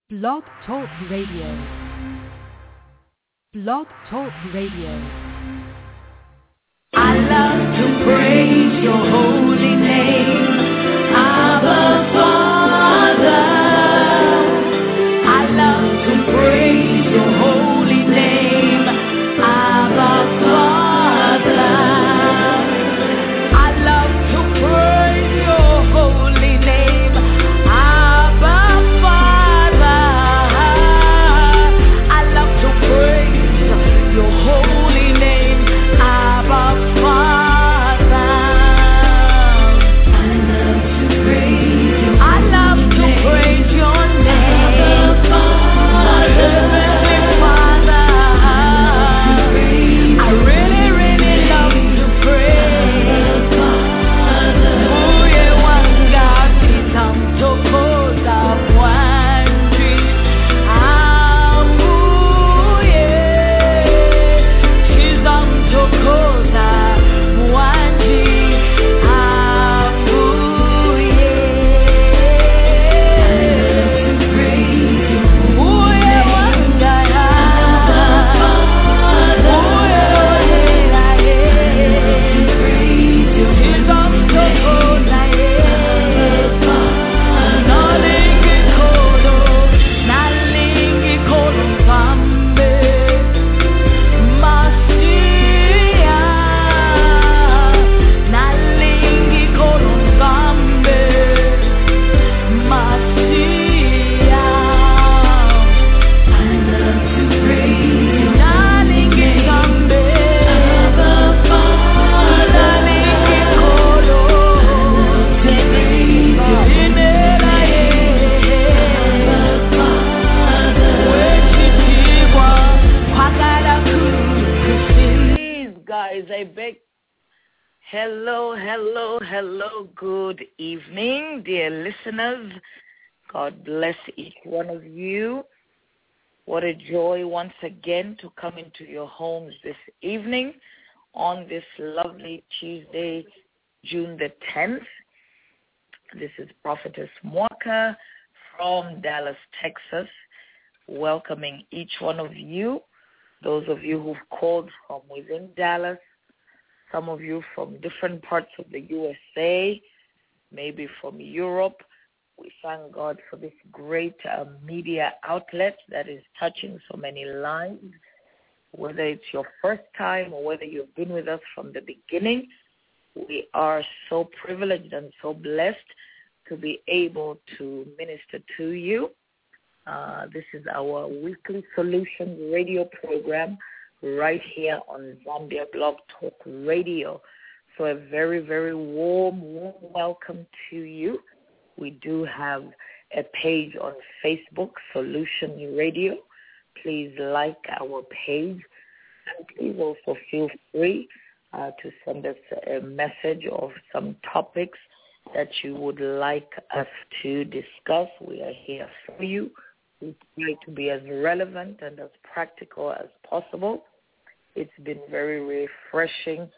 Blog Talk Radio. Blog Talk Radio. I love to praise your holy name, Abba Father. I love to praise your holy name, Abba Father. I love to praise your holy name, Abba Father. I love to praise your holy name, Abba Father. I love to praise your name, Abba Father. Father. I really, really love to praise. Uye wanga kitamtokoza mwanji. Amuye kitamtokoza mwanji. Amuye. Uye wanga ya. Uye olela ye. Kitamtokoza ye. Nalingi kolo pambe. Masia. Nalingi kolo pambe. Masia. Nalingi kambe. Nalingi kolo. Inela ye. Wechitigwa kwagala kukusini. Please, guys, I beg. Hello. Good evening, dear listeners. God bless each one of you. What a joy once again to come into your homes this evening on this lovely Tuesday, June the 10th. This is Prophetess Mwaka from Dallas, Texas, welcoming each one of you, those of you who've called from within Dallas, some of you from different parts of the USA, maybe from Europe. We thank God for this great media outlet that is touching so many lives, whether it's your first time or whether you've been with us from the beginning. We are so privileged and so blessed to be able to minister to you. This is our weekly Solutions radio program right here on Zambia Blog Talk Radio. So a very, very warm welcome to you. We do have a page on Facebook, Solutions Radio. Please like our page. And please also feel free to send us a message of some topics that you would like us to discuss. We are here for you. We try to be as relevant and as practical as possible. It's been very refreshing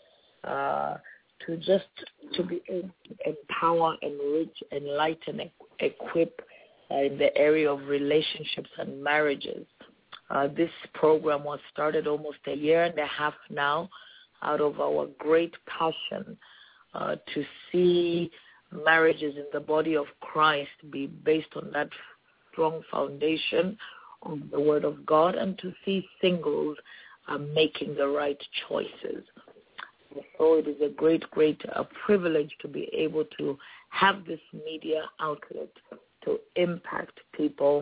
to be able to empower, enrich, enlighten, equip in the area of relationships and marriages. This program was started almost a year and a half now out of our great passion to see marriages in the body of Christ be based on that strong foundation of the Word of God, and to see singles making the right choices. So it is a great privilege to be able to have this media outlet to impact people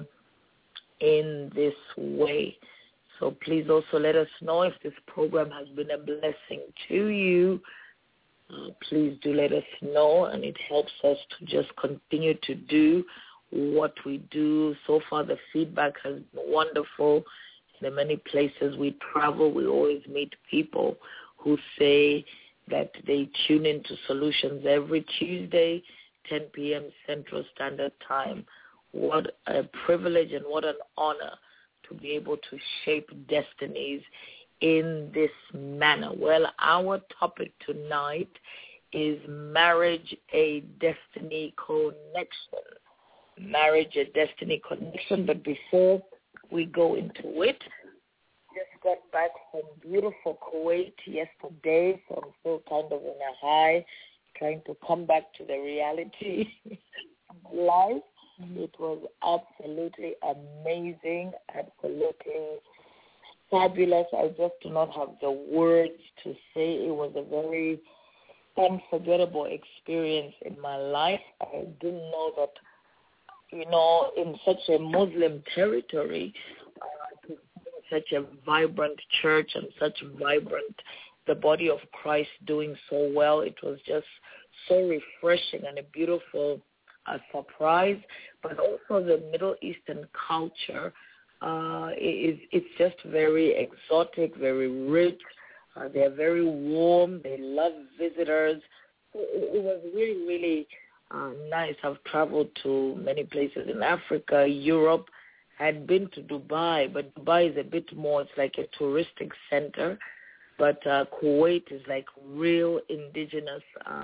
in this way. So please also let us know if this program has been a blessing to you. Please do let us know, and it helps us to just continue to do what we do. So far, the feedback has been wonderful. In the many places we travel, we always meet people who say that they tune into Solutions every Tuesday, 10 p.m. Central Standard Time. What a privilege and what an honor to be able to shape destinies in this manner. Well, our topic tonight is marriage, a destiny connection. Marriage, a Destiny Connection. But before we go into it, just got back from beautiful Kuwait yesterday, so I'm still kind of in a high, trying to come back to the reality of life. It was absolutely amazing, absolutely fabulous. I just do not have the words to say. It was a very unforgettable experience in my life. I didn't know that, in such a Muslim territory, such a vibrant church and such vibrant, the body of Christ doing so well. It was just so refreshing and a beautiful surprise. But also the Middle Eastern culture, it's just very exotic, very rich. They're very warm. They love visitors. It was really, really nice. I've traveled to many places in Africa, Europe. Had been to Dubai, but Dubai is a bit more, it's like a touristic center. But Kuwait is like real indigenous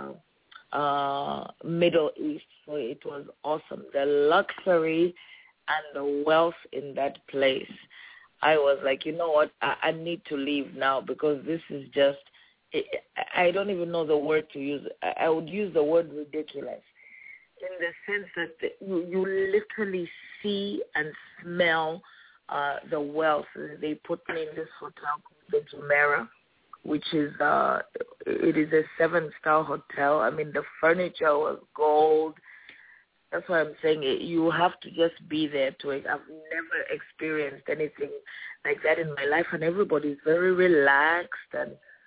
Middle East. So it was awesome. The luxury and the wealth in that place. I was like, you know what, I need to leave now because this is just, I don't even know the word to use. I would use the word ridiculous in the sense that you literally see and smell the wealth. They put me in this hotel called the Jumeirah, which is, it is a 7-star hotel. I mean, the furniture was gold. That's why I'm saying you have to just be there to it. I've never experienced anything like that in my life, and everybody's very relaxed and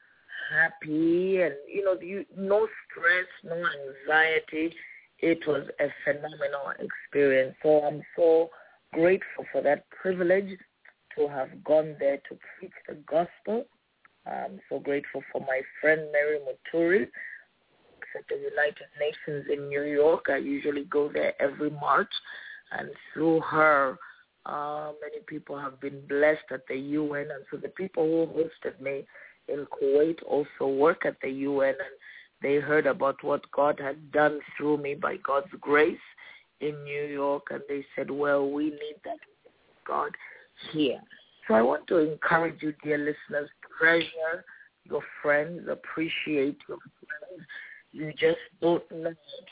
happy, and no stress, no anxiety. It was a phenomenal experience. So I'm so grateful for that privilege to have gone there to preach the gospel. I'm so grateful for my friend Mary Muturi at the United Nations in New York. I usually go there every March, and through her, many people have been blessed at the UN. And so the people who hosted me in Kuwait also work at the UN, and they heard about what God had done through me by God's grace in New York, and they said, well, we need that God here. So I want to encourage you, dear listeners, treasure your friends, appreciate your friends. You just don't know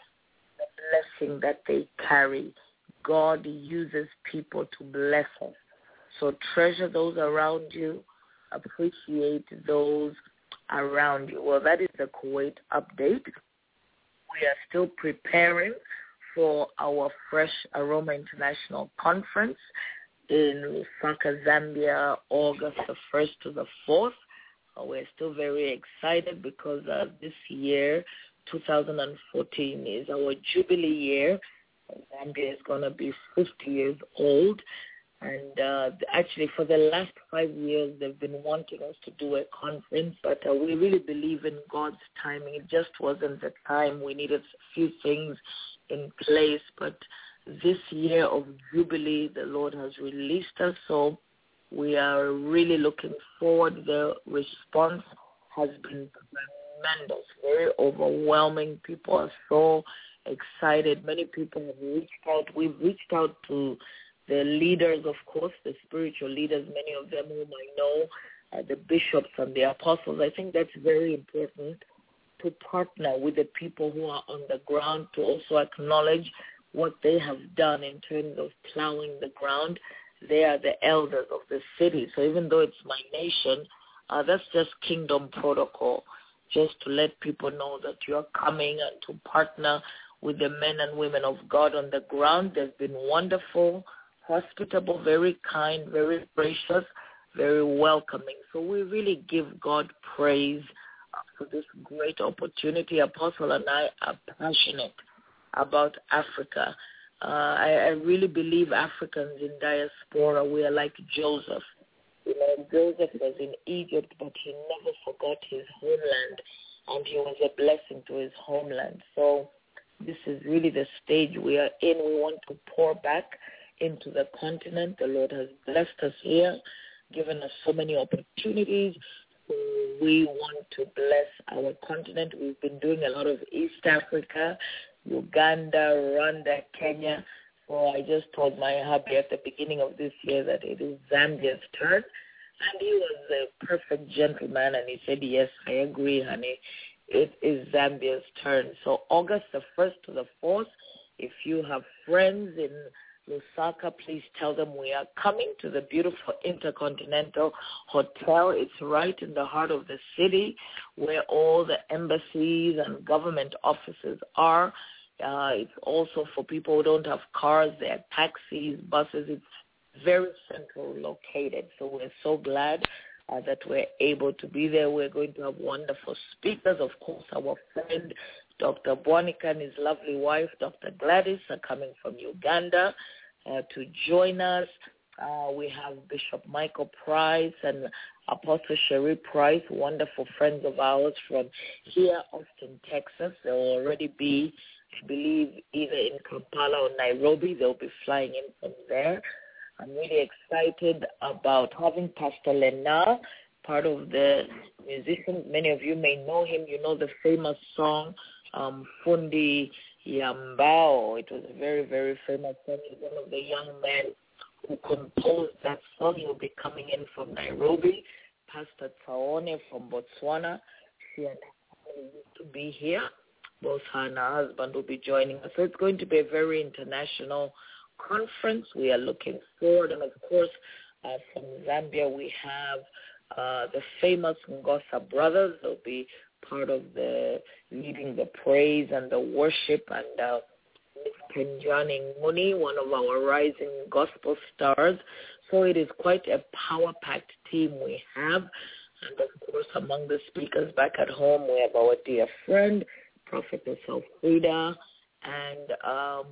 the blessing that they carry. God uses people to bless us. So treasure those around you, appreciate those around you. Well, that is the Kuwait update. We are still preparing for our Fresh Aroma International Conference in Lusaka, Zambia, August the 1st to the 4th. We're still very excited because this year, 2014, is our Jubilee year. Zambia is going to be 50 years old. And actually, for the last 5 years, they've been wanting us to do a conference, but we really believe in God's timing. It just wasn't the time. We needed a few things in place, but this year of Jubilee, the Lord has released us, so we are really looking forward. The response has been tremendous, very overwhelming. People are so excited. Many people have reached out. We've reached out to the leaders, of course, the spiritual leaders, many of them whom I know, the bishops and the apostles. I think that's very important to partner with the people who are on the ground to also acknowledge what they have done in terms of plowing the ground. They are the elders of the city. So even though it's my nation, that's just kingdom protocol, just to let people know that you're coming and to partner with the men and women of God on the ground. They've been wonderful, hospitable, very kind, very gracious, very welcoming. So we really give God praise for this great opportunity. Apostle and I are passionate about Africa. I really believe Africans in diaspora, we are like Joseph. Joseph was in Egypt, but he never forgot his homeland, and he was a blessing to his homeland. So this is really the stage we are in. We want to pour back into the continent. The Lord has blessed us here, given us so many opportunities. We want to bless our continent. We've been doing a lot of East Africa, Uganda, Rwanda, Kenya. So I just told my hubby at the beginning of this year that it is Zambia's turn. And he was a perfect gentleman, and he said, yes, I agree, honey. It is Zambia's turn. So August the 1st to the 4th, if you have friends in Lusaka, please tell them we are coming to the beautiful Intercontinental Hotel. It's right in the heart of the city where all the embassies and government offices are. It's also for people who don't have cars. There are taxis, buses. It's very central located. So we're so glad that we're able to be there. We're going to have wonderful speakers. Of course, our friend Dr. Bwanika and his lovely wife, Dr. Gladys, are coming from Uganda to join us. We have Bishop Michael Price and Apostle Cherie Price, wonderful friends of ours from here, Austin, Texas. They'll already be, I believe, either in Kampala or Nairobi. They'll be flying in from there. I'm really excited about having Pastor Lena, part of the musicians. Many of you may know him. You know the famous song, Fundi Yambao. It was a very, very famous song. He's one of the young men who composed that song. He'll be coming in from Nairobi. Pastor Taone from Botswana. She and her family used to be here. Both her and her husband will be joining us. So it's going to be a very international conference. We are looking forward. And, of course, from Zambia, we have the famous Ngosa brothers. They'll be part of the leading the praise and the worship. And Ms. Penjani Nguni, one of our rising gospel stars. So it is quite a power-packed team we have. And, of course, among the speakers back at home, we have our dear friend, Prophetess Elfrida, and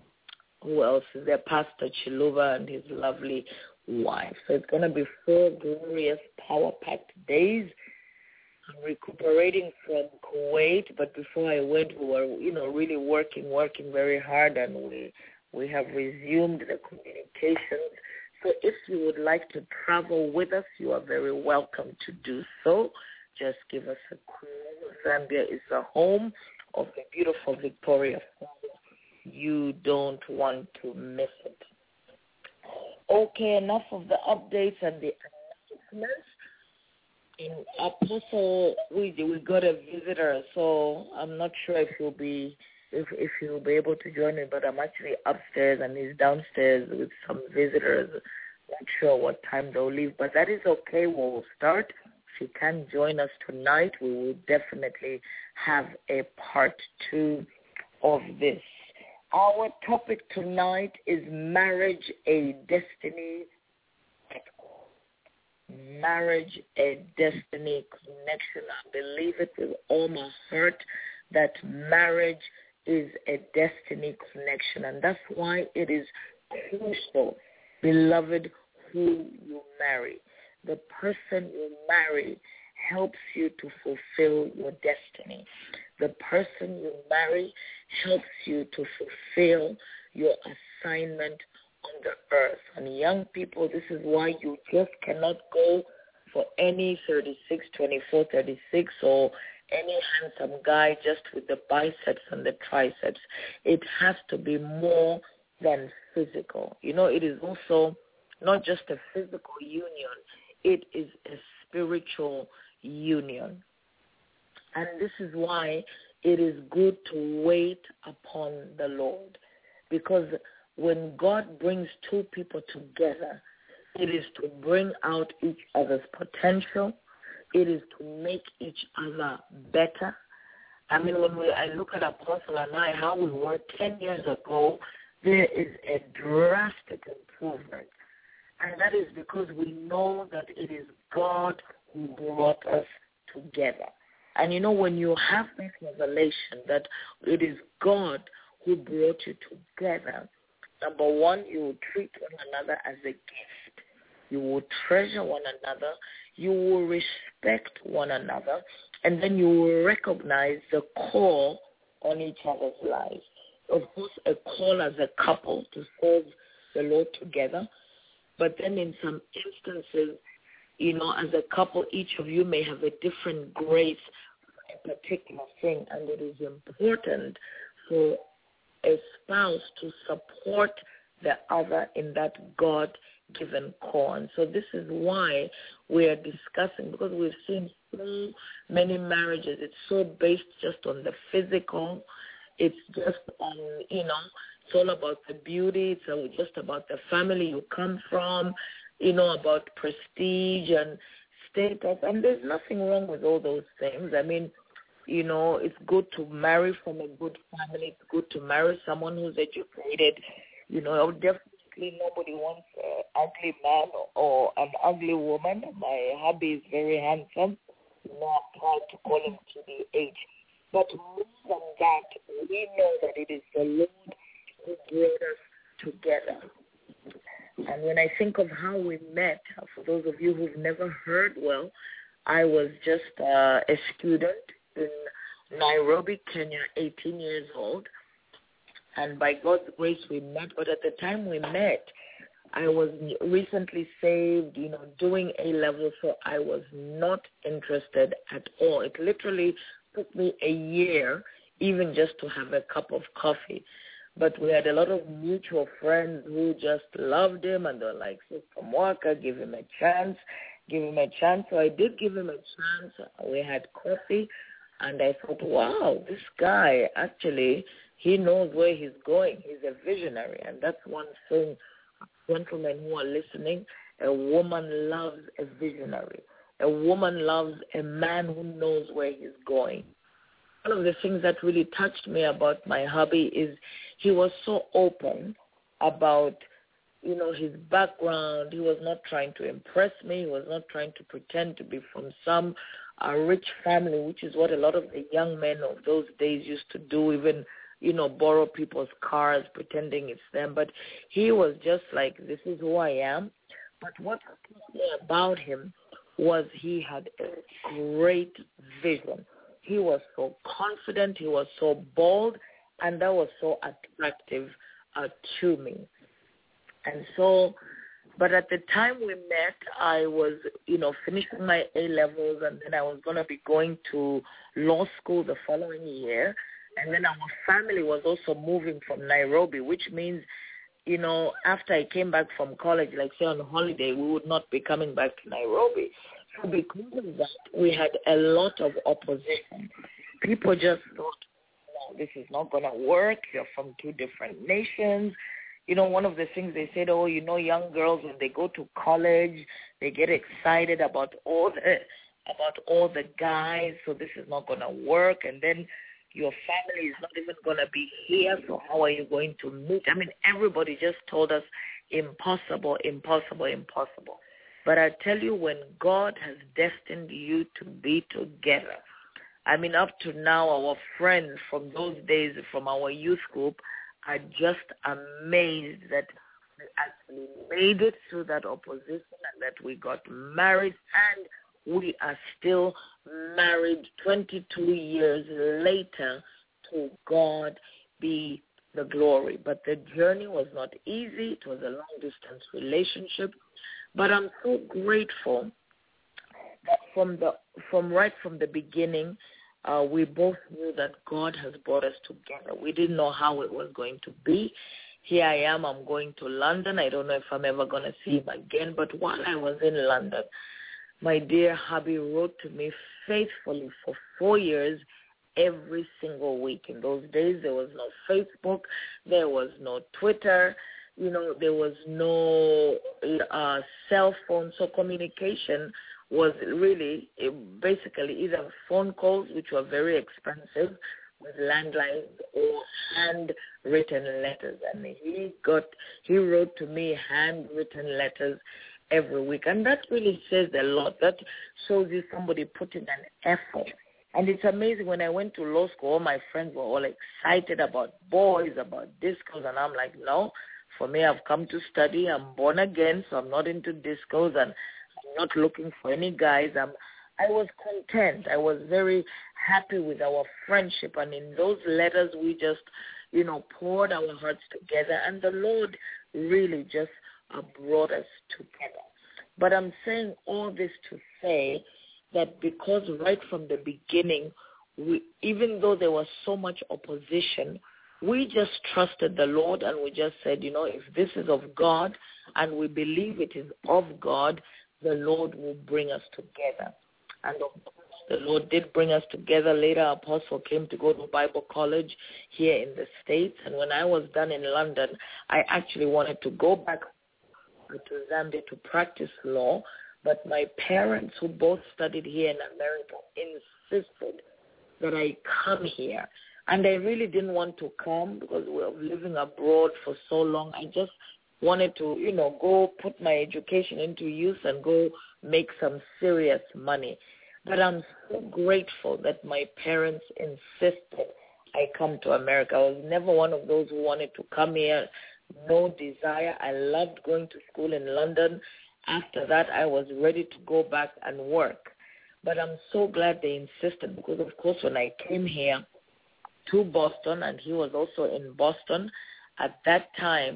who else is there? Pastor Chiluba and his lovely wife. So it's going to be 4 glorious, power-packed days. I'm recuperating from Kuwait, but before I went, we were, really working very hard, and we have resumed the communications. So if you would like to travel with us, you are very welcome to do so. Just give us a call. Zambia is the home of the beautiful Victoria Falls. You don't want to miss it. Okay, enough of the updates and the announcements. In Apostle, we got a visitor, so I'm not sure if he'll be able to join me, but I'm actually upstairs and he's downstairs with some visitors. Not sure what time they'll leave, but that is okay. We'll start. If you can join us tonight, we will definitely have a part 2 of this. Our topic tonight is marriage, a destiny. Marriage, a destiny connection. I believe it with all my heart that marriage is a destiny connection. And that's why it is crucial, beloved, who you marry. The person you marry helps you to fulfill your destiny. The person you marry helps you to fulfill your assignment on the earth. And young people, this is why you just cannot go for any 36, 24, 36 or any handsome guy just with the biceps and the triceps. It has to be more than physical. It is also not just a physical union. It is a spiritual union. And this is why it is good to wait upon the Lord. Because when God brings 2 people together, it is to bring out each other's potential. It is to make each other better. I mean, I look at Apostle and I, how we were 10 years ago, there is a drastic improvement. And that is because we know that it is God who brought us together. And when you have this revelation that it is God who brought you together, number one, you will treat one another as a gift. You will treasure one another. You will respect one another. And then you will recognize the call on each other's lives. Of course, a call as a couple to serve the Lord together. But then in some instances, as a couple, each of you may have a different grace for a particular thing. And it is important for a spouse to support the other in that God-given call. And so this is why we are discussing, because we've seen so many marriages. It's so based just on the physical. It's just on, it's all about the beauty. It's just about the family you come from, about prestige and status. And there's nothing wrong with all those things. I mean, it's good to marry from a good family. It's good to marry someone who's educated. Definitely nobody wants an ugly man or an ugly woman. My hubby is very handsome. I'm proud to call him to the age. But more than that, we know that it is the Lord who brought us together. And when I think of how we met, for those of you who've never heard, well, I was just a student in Nairobi, Kenya, 18 years old. And by God's grace, we met. But at the time we met, I was recently saved, doing A-level, so I was not interested at all. It literally took me a year even just to have a cup of coffee. But we had a lot of mutual friends who just loved him, and they were like, Sister Mwaka, give him a chance. So I did give him a chance. We had coffee, and I thought, wow, this guy actually, he knows where he's going. He's a visionary, and that's one thing, gentlemen who are listening, a woman loves a visionary. A woman loves a man who knows where he's going. One of the things that really touched me about my hubby is he was so open about, his background. He was not trying to impress me. He was not trying to pretend to be from some rich family, which is what a lot of the young men of those days used to do, even, borrow people's cars pretending it's them. But he was just like, this is who I am. But what struck me about him was he had a great vision. He was so confident, he was so bold, and that was so attractive to me. And so, but at the time we met, I was, finishing my A-levels, and then I was going to be going to law school the following year. And then our family was also moving from Nairobi, which means, after I came back from college, like say on holiday, we would not be coming back to Nairobi. So because of that, we had a lot of opposition. People just thought, no, this is not going to work. You're from two different nations. One of the things they said, young girls, when they go to college, they get excited about all the guys, so this is not going to work. And then your family is not even going to be here, so how are you going to meet? I mean, everybody just told us impossible, impossible, impossible. But I tell you, when God has destined you to be together, I mean, up to now, our friends from those days, from our youth group, are just amazed that we actually made it through that opposition and that we got married, and we are still married 22 years later. To God be the glory. But the journey was not easy. It was a long-distance relationship. But I'm so grateful that right from the beginning, we both knew that God has brought us together. We didn't know how it was going to be. Here I am. I'm going to London. I don't know if I'm ever going to see him again. But while I was in London, my dear hubby wrote to me faithfully for 4 years, every single week. In those days, there was no Facebook. There was no Twitter. There was no cell phone. So communication was really basically either phone calls, which were very expensive, with landlines, or handwritten letters. And he wrote to me handwritten letters every week. And that really says a lot. That shows you somebody putting an effort. And it's amazing, when I went to law school, all my friends were all excited about boys, about discos, and I'm like, no, for me, I've come to study. I'm born again, so I'm not into discos, and I'm not looking for any guys. I was content. I was very happy with our friendship, and in those letters, we just, poured our hearts together, and the Lord really just brought us together. But I'm saying all this to say that because right from the beginning, even though there was so much opposition, we just trusted the Lord, and we just said, if this is of God and we believe it is of God, the Lord will bring us together. And of course, the Lord did bring us together. Later, Apostle came to go to Bible college here in the States. And when I was done in London, I actually wanted to go back to Zambia to practice law. But my parents, who both studied here in America, insisted that I come here. And I really didn't want to come because we were living abroad for so long. I just wanted to, go put my education into use and go make some serious money. But I'm so grateful that my parents insisted I come to America. I was never one of those who wanted to come here. No desire. I loved going to school in London. After that, I was ready to go back and work. But I'm so glad they insisted because, of course, when I came here to Boston, and he was also in Boston, at that time,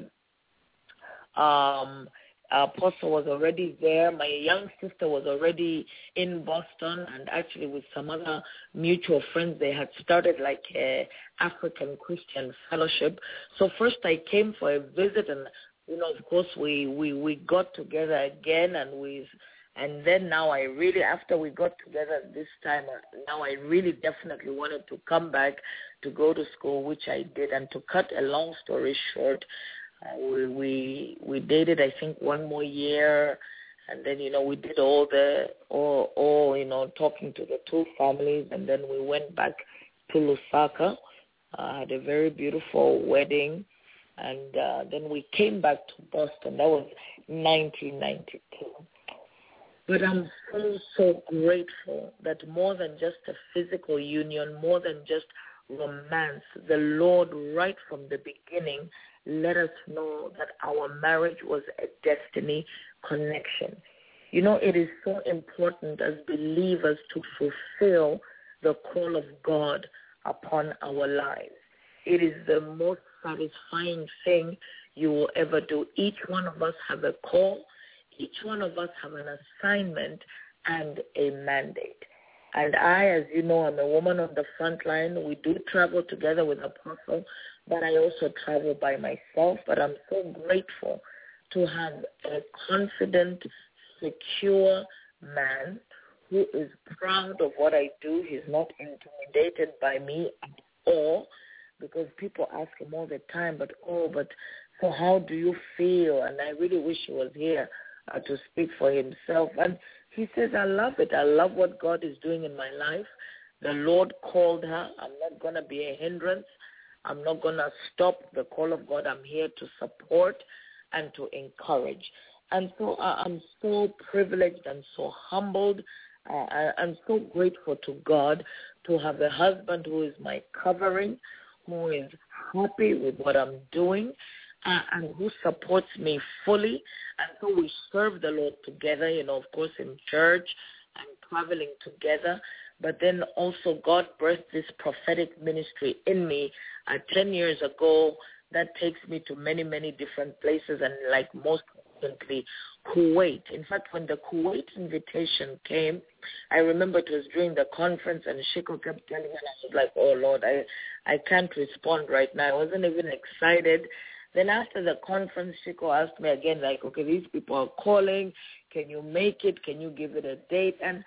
Apostle was already there. My young sister was already in Boston, and actually with some other mutual friends, they had started like a African Christian fellowship. So first I came for a visit, and of course we got together again, and then now I really, after we got together this time, now I really definitely wanted to come back to go to school, which I did. And to cut a long story short, we dated, I think, one more year, and then we did all talking to the two families, and then we went back to Lusaka, had a very beautiful wedding, and then we came back to Boston. That was 1992. But I'm so grateful that more than just a physical union, more than just romance, the Lord right from the beginning let us know that our marriage was a destiny connection. It is so important as believers to fulfill the call of God upon our lives. It is the most satisfying thing you will ever do. Each one of us have a call. Each one of us have an assignment and a mandate. And I, as you know, I'm a woman on the front line. We do travel together with Apostle, but I also travel by myself. But I'm so grateful to have a confident, secure man who is proud of what I do. He's not intimidated by me at all, because people ask him all the time, but so how do you feel? And I really wish he was here to speak for himself. And he says, I love it. I love what God is doing in my life. The Lord called her. I'm not going to be a hindrance. I'm not going to stop the call of God. I'm here to support and to encourage. And so I'm so privileged and so humbled and so grateful to God to have a husband who is my covering, who is happy with what I'm doing, and who supports me fully. And so we serve the Lord together, of course, in church and traveling together. But then also God birthed this prophetic ministry in me 10 years ago that takes me to many, many different places, and like most recently, Kuwait. In fact, when the Kuwait invitation came, I remember it was during the conference, and Shiko kept telling me, and I was like, oh, Lord, I can't respond right now. I wasn't even excited. Then after the conference, Shiko asked me again, like, okay, these people are calling. Can you make it? Can you give it a date? And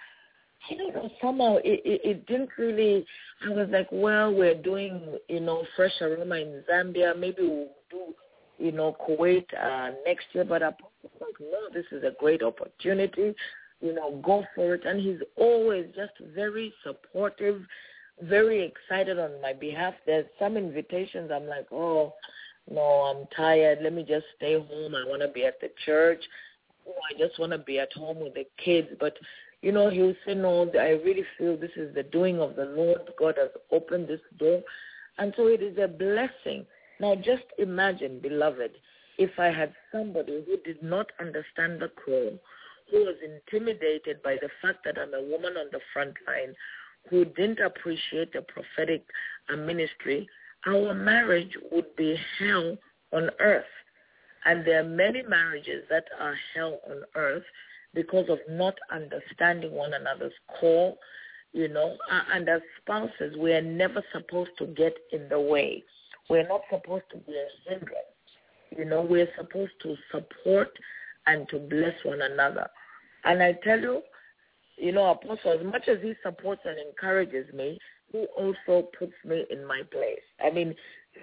somehow it didn't really, I was like, well, we're doing, Fresh Aroma in Zambia. Maybe we'll do, Kuwait next year. But I was like, no, this is a great opportunity. Go for it. And he's always just very supportive, very excited on my behalf. There's some invitations I'm like, oh, no, I'm tired. Let me just stay home. I want to be at the church. I just want to be at home with the kids. But, he'll say, no, I really feel this is the doing of the Lord. God has opened this door. And so it is a blessing. Now, just imagine, beloved, if I had somebody who did not understand the call, who was intimidated by the fact that I'm a woman on the front line, who didn't appreciate the prophetic ministry, our marriage would be hell on earth. And there are many marriages that are hell on earth because of not understanding one another's call, and as spouses, we are never supposed to get in the way. We're not supposed to be a hindrance. We're supposed to support and to bless one another. And I tell you, Apostle, as much as he supports and encourages me, he also puts me in my place. I mean,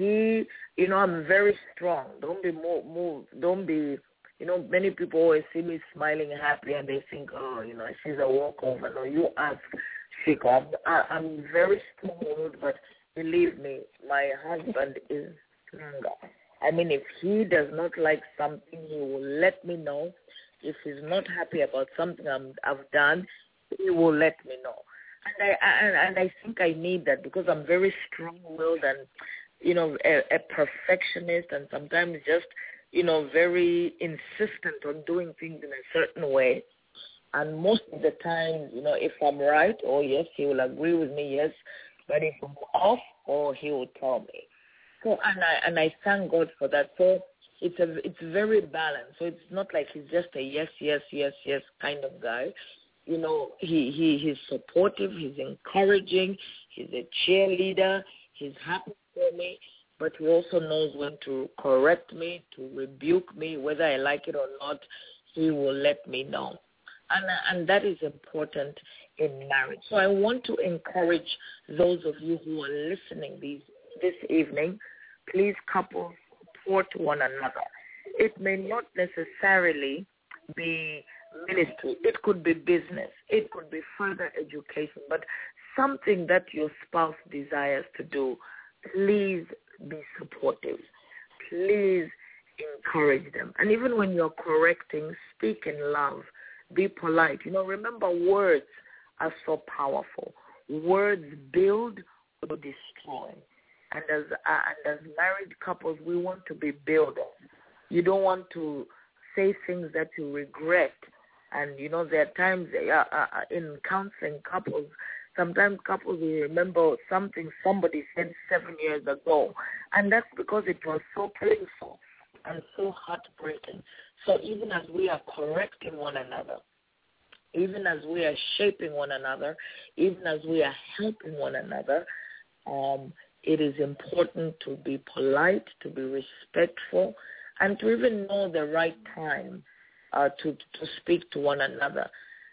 I'm very strong. Don't be moved. Don't be, many people always see me smiling happy and they think, she's a walkover. No, you ask Shiko. I'm very strong-willed, but believe me, my husband is stronger. I mean, if he does not like something, he will let me know. If he's not happy about something I've done, he will let me know. And I think I need that because I'm very strong-willed and, a perfectionist and sometimes just, very insistent on doing things in a certain way. And most of the time, if I'm right, oh, yes, he will agree with me, yes. But if I'm off, he will tell me. So, and I thank God for that. So it's very balanced. So it's not like he's just a yes, yes, yes, yes kind of guy. He's supportive, he's encouraging, he's a cheerleader, he's happy for me, but he also knows when to correct me, to rebuke me, whether I like it or not, he will let me know. And that is important in marriage. So I want to encourage those of you who are listening this evening, please, couples, support one another. It may not necessarily be ministry. It could be business. It could be further education. But something that your spouse desires to do, please be supportive. Please encourage them. And even when you're correcting, speak in love. Be polite. Remember, words are so powerful. Words build or destroy. And as married couples, we want to be builders. You don't want to say things that you regret. And, there are times in counseling couples, sometimes couples will remember something somebody said 7 years ago. And that's because it was so painful and so heartbreaking. So even as we are correcting one another, even as we are shaping one another, even as we are helping one another, it is important to be polite, to be respectful, and to even know the right time to speak to one another.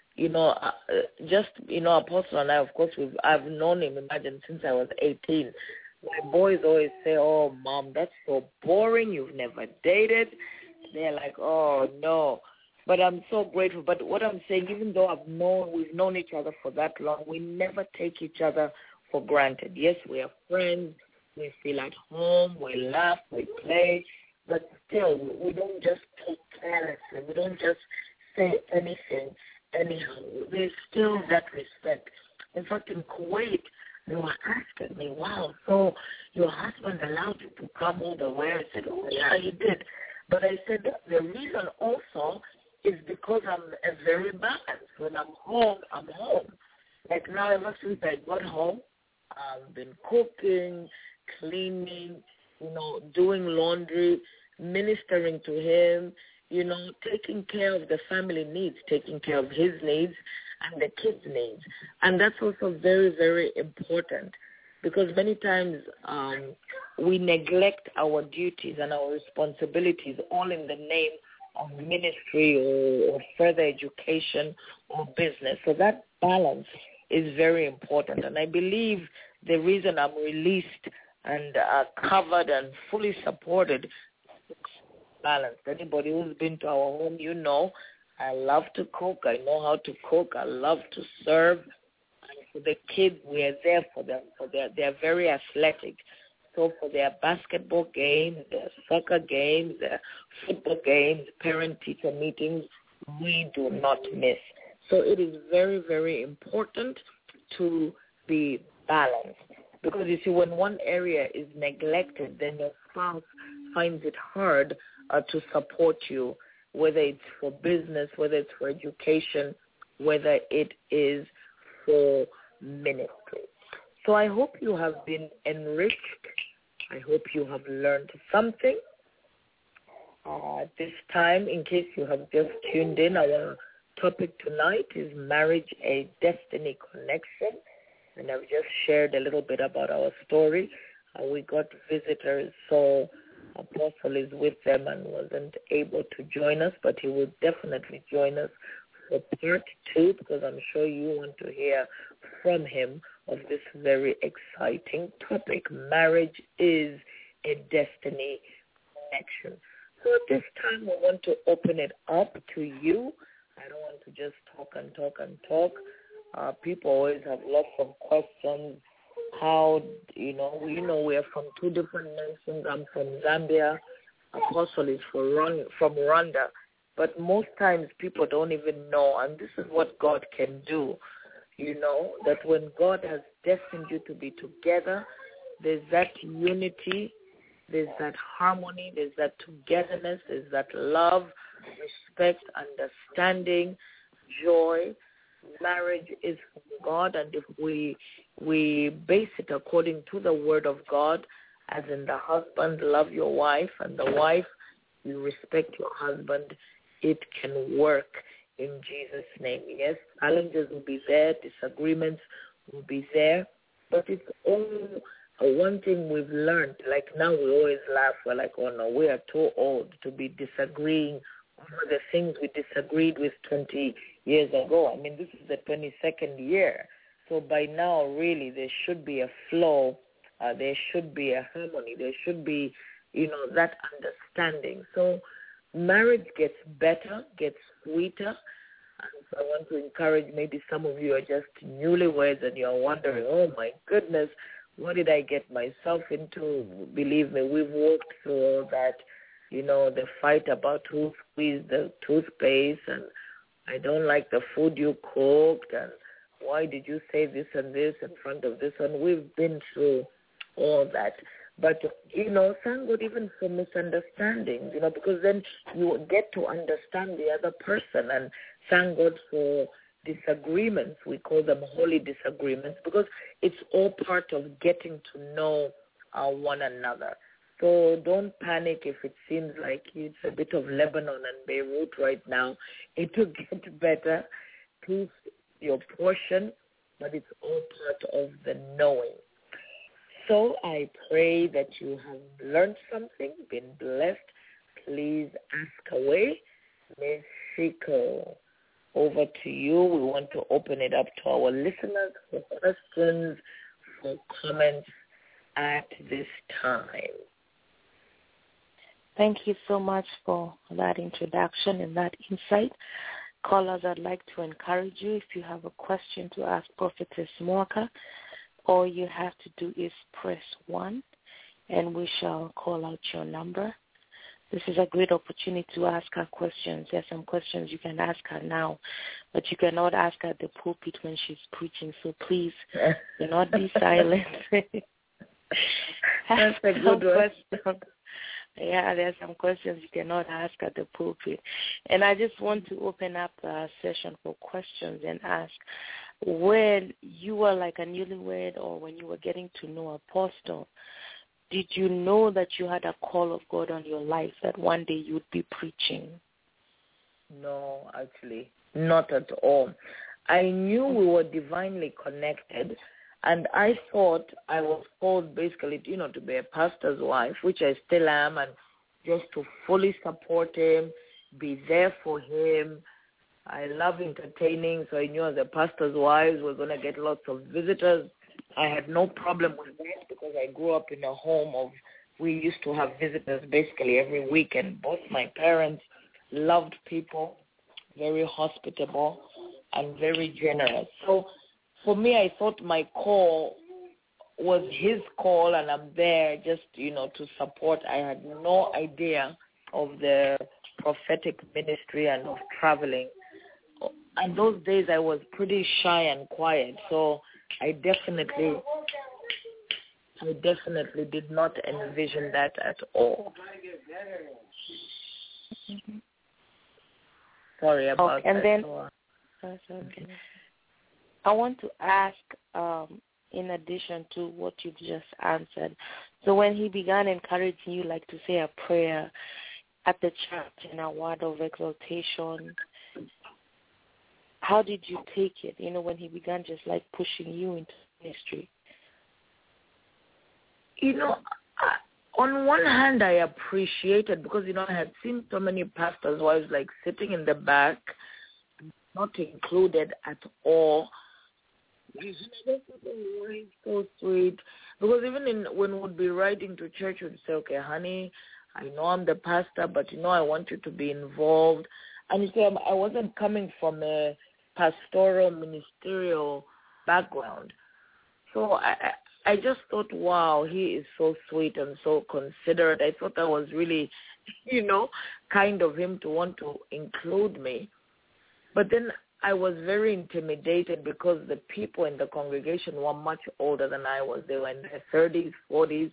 Apostle and I, of course, I've known him, imagine, since I was 18. My boys always say, oh, Mom, that's so boring. You've never dated. They're like, oh, no. But I'm so grateful. But what I'm saying, even though we've known each other for that long, we never take each other for granted. Yes, we are friends. We feel at home. We laugh. We play. But still, we don't just take carelessly. We don't just say anything anyhow. There's still that respect. In fact, in Kuwait, they were asking me, wow, so your husband allowed you to come all the way? I said, oh, yeah, he did. But I said the reason also is because I'm very balanced. When I'm home, I'm home. Like now, ever since I got home, I've been cooking, cleaning, doing laundry, ministering to him, taking care of the family needs, taking care of his needs and the kids' needs. And that's also very, very important because many times we neglect our duties and our responsibilities all in the name of ministry or further education or business. So that balance is very important. And I believe the reason I'm released and covered and fully supported is balance. Anybody who's been to our home, I love to cook. I know how to cook. I love to serve. And for the kids, we are there for them. They're very athletic. So for their basketball games, their soccer games, their football games, parent-teacher meetings, we do not miss. So it is very, very important to be balanced. Because you see, when one area is neglected, then your spouse finds it hard to support you, whether it's for business, whether it's for education, whether it is for ministry. So I hope you have been enriched. I hope you have learned something. At this time, in case you have just tuned in, our topic tonight is Marriage, a Destiny Connection. And I've just shared a little bit about our story. We got visitors, so Apostle is with them and wasn't able to join us, but he will definitely join us for part 2, because I'm sure you want to hear from him of this very exciting topic. Marriage is a destiny connection. So at this time, we want to open it up to you. I don't want to just talk and talk and talk. People always have lots of questions. How, we are from 2 different nations. I'm from Zambia. Apostle is from Rwanda. But most times people don't even know, and this is what God can do, that when God has destined you to be together, there's that unity, there's that harmony, there's that togetherness, there's that love, respect, understanding, joy. Marriage is from God, and if we base it according to the word of God, as in the husband, love your wife, and the wife, you respect your husband, it can work in Jesus' name. Yes, challenges will be there, disagreements will be there, but it's all one thing we've learned. Like now we always laugh. We're like, oh no, we are too old to be disagreeing over the things we disagreed with 20 years ago. I mean, this is the 22nd year. So by now, really, there should be a flow. There should be a harmony. There should be, that understanding. So marriage gets better, gets sweeter. And so I want to encourage, maybe some of you are just newlyweds and you're wondering, oh my goodness, what did I get myself into? Believe me, we've walked through all that, the fight about who squeezed the toothpaste, and I don't like the food you cooked, and why did you say this and this in front of this one? We've been through all that. But, thank God even for misunderstandings, because then you get to understand the other person, and thank God for disagreements. We call them holy disagreements, because it's all part of getting to know one another. So don't panic if it seems like it's a bit of Lebanon and Beirut right now. It will get better. Please, your portion, but it's all part of the knowing. So I pray that you have learned something, been blessed. Please ask away. Ms. Shiko, over to you. We want to open it up to our listeners for questions, for comments at this time. Thank you so much for that introduction and that insight. Callers, I'd like to encourage you, if you have a question to ask Prophetess Mwaka, all you have to do is press 1, and we shall call out your number. This is a great opportunity to ask her questions. There are some questions you can ask her now, but you cannot ask her at the pulpit when she's preaching, so please do not be silent. That's a good one. Yeah, there are some questions you cannot ask at the pulpit. And I just want to open up a session for questions and ask, when you were like a newlywed or when you were getting to know Apostle, did you know that you had a call of God on your life that one day you would be preaching? No, actually, not at all. I knew we were divinely connected, and I thought I was called basically, to be a pastor's wife, which I still am, and just to fully support him, be there for him. I love entertaining, so I knew as a pastor's wife we're going to get lots of visitors. I had no problem with that because I grew up in a home of, we used to have visitors basically every week, and both my parents loved people, very hospitable, and very generous. So for me, I thought my call was his call, and I'm there just, to support. I had no idea of the prophetic ministry and of traveling. And those days I was pretty shy and quiet, so I definitely did not envision that at all. Mm-hmm. Sorry about that. And then, okay. I want to ask, in addition to what you've just answered, so when he began encouraging you, like to say a prayer at the church and a word of exaltation, how did you take it, when he began just like pushing you into ministry? On one hand, I appreciated because, I had seen so many pastors' wives like sitting in the back, not included at all. So sweet. Because even when we'd be riding to church, we'd say, okay, honey, I know I'm the pastor, but, I want you to be involved. And you see, I wasn't coming from a pastoral, ministerial background. So I just thought, wow, he is so sweet and so considerate. I thought that was really, kind of him to want to include me. But then I was very intimidated because the people in the congregation were much older than I was. They were in their 30s, 40s.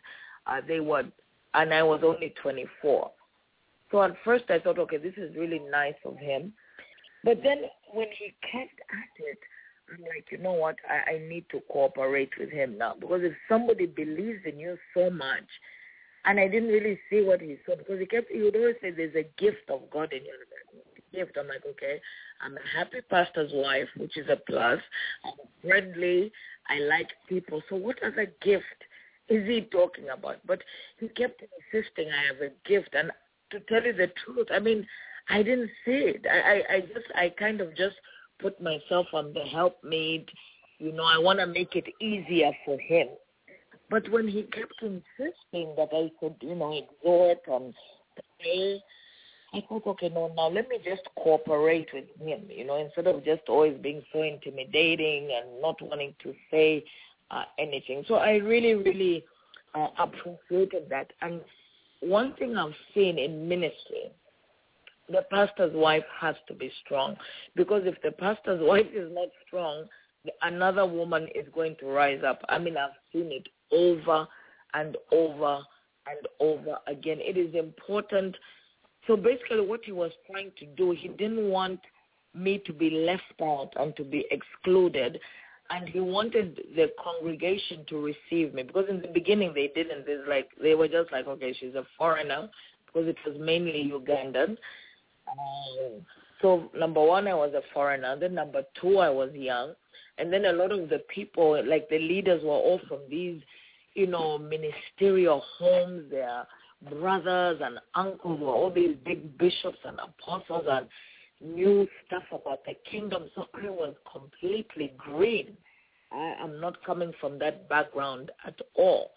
And I was only 24. So at first I thought, okay, this is really nice of him. But then when he kept at it, I'm like, you know what, I need to cooperate with him now. Because if somebody believes in you so much, and I didn't really see what he saw, because he would always say there's a gift of God in you. Gift. I'm like, okay, I'm a happy pastor's wife, which is a plus. I'm friendly. I like people. So what other gift is he talking about? But he kept insisting I have a gift. And to tell you the truth, I didn't see it. I kind of just put myself on the helpmate. I want to make it easier for him. But when he kept insisting that I could, exhort and pray, I thought, okay, no, now let me just cooperate with him, instead of just always being so intimidating and not wanting to say anything. So I really, really appreciated that. And one thing I've seen in ministry, the pastor's wife has to be strong. Because if the pastor's wife is not strong, another woman is going to rise up. I've seen it over and over and over again. It is important. So basically what he was trying to do, he didn't want me to be left out and to be excluded. And he wanted the congregation to receive me. Because in the beginning they didn't. They were just like, okay, she's a foreigner. Because it was mainly Ugandan. So number one, I was a foreigner. Then number two, I was young. And then a lot of the people, like the leaders, were all from these, ministerial homes. Their brothers and uncles were all these big bishops and apostles and knew stuff about the kingdom. So I was completely green. I'm not coming from that background at all,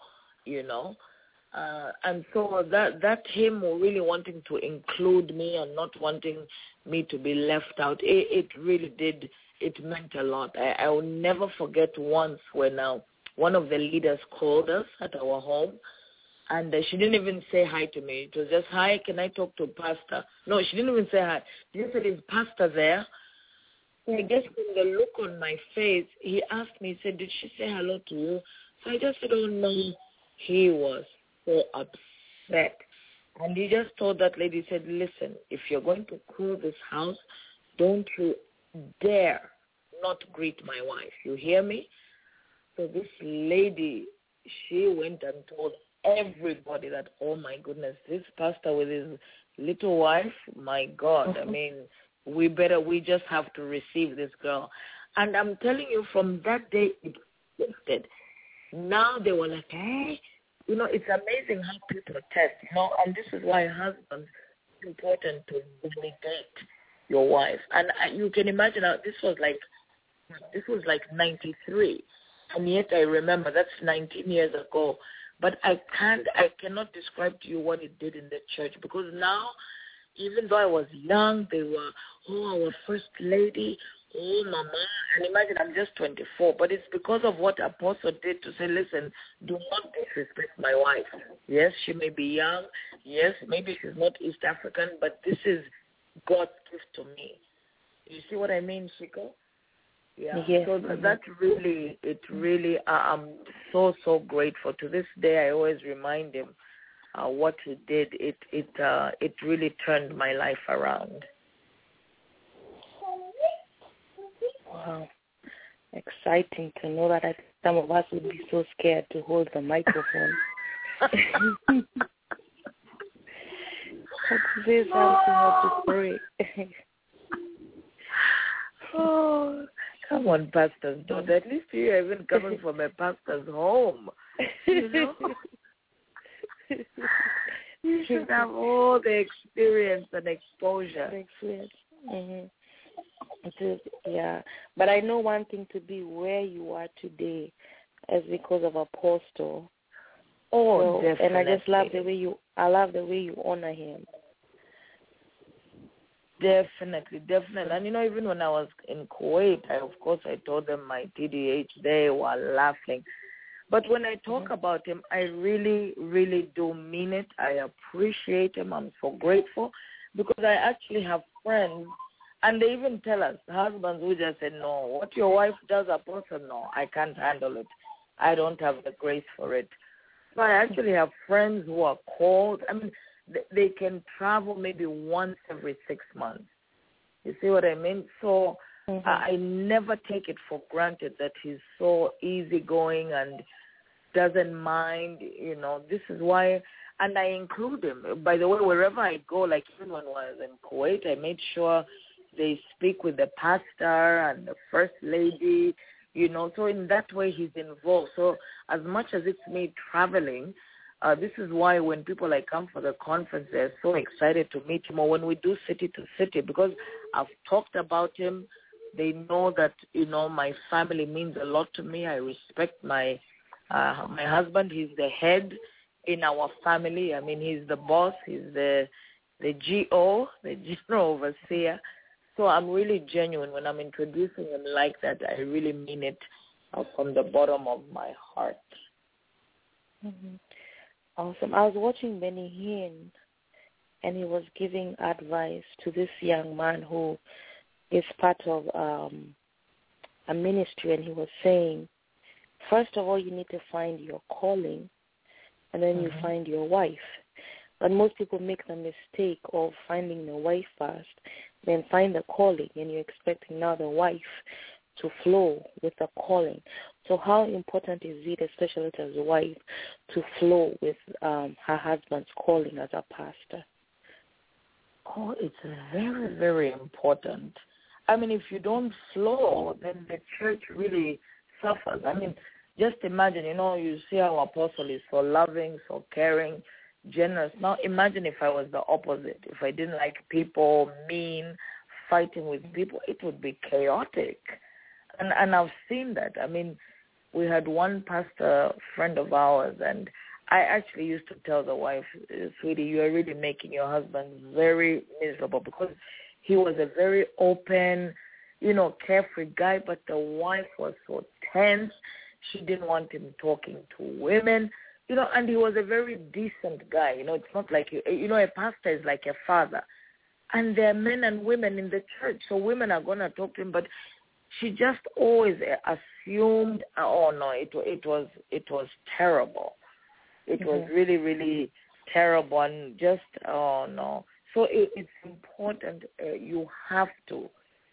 And so that him really wanting to include me and not wanting me to be left out, it really did. It meant a lot. I will never forget once when one of the leaders called us at our home, and she didn't even say hi to me. It was just, hi, can I talk to Pastor? No, she didn't even say hi. She just said, is Pastor there? So I guess from the look on my face, he asked me, he said, did she say hello to you? So I just said, oh, no. He was so upset. And he just told that lady, he said, listen, if you're going to call this house, don't you dare not greet my wife. You hear me? So this lady, she went and told everybody that, oh, my goodness, this pastor with his little wife, my God, we just have to receive this girl. And I'm telling you, from that day, it shifted. Now they were like, hey, it's amazing how people test, and this is why husbands, it's important to validate your wife. And you can imagine how this was like 93. And yet I remember that's 19 years ago. But I cannot describe to you what it did in the church, because now, even though I was young, they were, our first lady, mama. And imagine I'm just 24, but it's because of what Apostle did to say, listen, do not disrespect my wife. Yes, she may be young. Yes, maybe she's not East African, but this is God's gift to me. You see what I mean, Shiko? Yeah. Yes. So that really, I'm so grateful. To this day, I always remind him what he did. It really turned my life around. Wow. Exciting to know that some of us would be so scared to hold the microphone. To say something or to pray. Oh, come on, pastors, don't. At least you're even coming from a pastor's home. should have all the experience and exposure. The experience. Mm-hmm. Yeah, but I know one thing to be where you are today is because of Apostle. Oh, definitely. And I just love the way you honor him. Definitely. And, even when I was in Kuwait, I told them my TDH. They were laughing. But when I talk about him, I really, really do mean it. I appreciate him. I'm so grateful because I actually have friends, and they even tell us, husbands who just say, no, what your wife does, Apostle, no, I can't handle it. I don't have the grace for it. So I actually have friends who are called. I mean, they can travel maybe once every 6 months. You see what I mean? So I never take it for granted that he's so easygoing and doesn't mind, This is why, and I include him. By the way, wherever I go, like even when I was in Kuwait, I made sure they speak with the pastor and the first lady, So in that way, he's involved. So as much as it's me traveling, this is why when people come for the conference, they're so excited to meet him, or when we do city to city, because I've talked about him. They know that, my family means a lot to me. I respect my husband. He's the head in our family. I mean, he's the boss. He's the GO, the general overseer. So I'm really genuine when I'm introducing him like that. I really mean it from the bottom of my heart. Mm-hmm. Awesome. I was watching Benny Hinn, and he was giving advice to this young man who is part of a ministry, and he was saying, first of all, you need to find your calling, and then you find your wife. But most people make the mistake of finding the wife first, then find the calling, and you're expecting now the wife to flow with the calling. So how important is it, especially as a wife, to flow with her husband's calling as a pastor? Oh, it's very, very important. I mean, if you don't flow, then the church really suffers. I mean, just imagine, you see our Apostle is so loving, so caring, generous. Now imagine if I was the opposite. If I didn't like people, mean, fighting with people, it would be chaotic. And I've seen that. I mean, we had one pastor friend of ours, and I actually used to tell the wife, sweetie, you are really making your husband very miserable, because he was a very open, carefree guy, but the wife was so tense. She didn't want him talking to women, and he was a very decent guy. It's not like, a pastor is like a father. And there are men and women in the church, so women are going to talk to him, but she just always assumed, oh no, it was terrible. It was really, really terrible, and just, oh no. So it's important. You have to.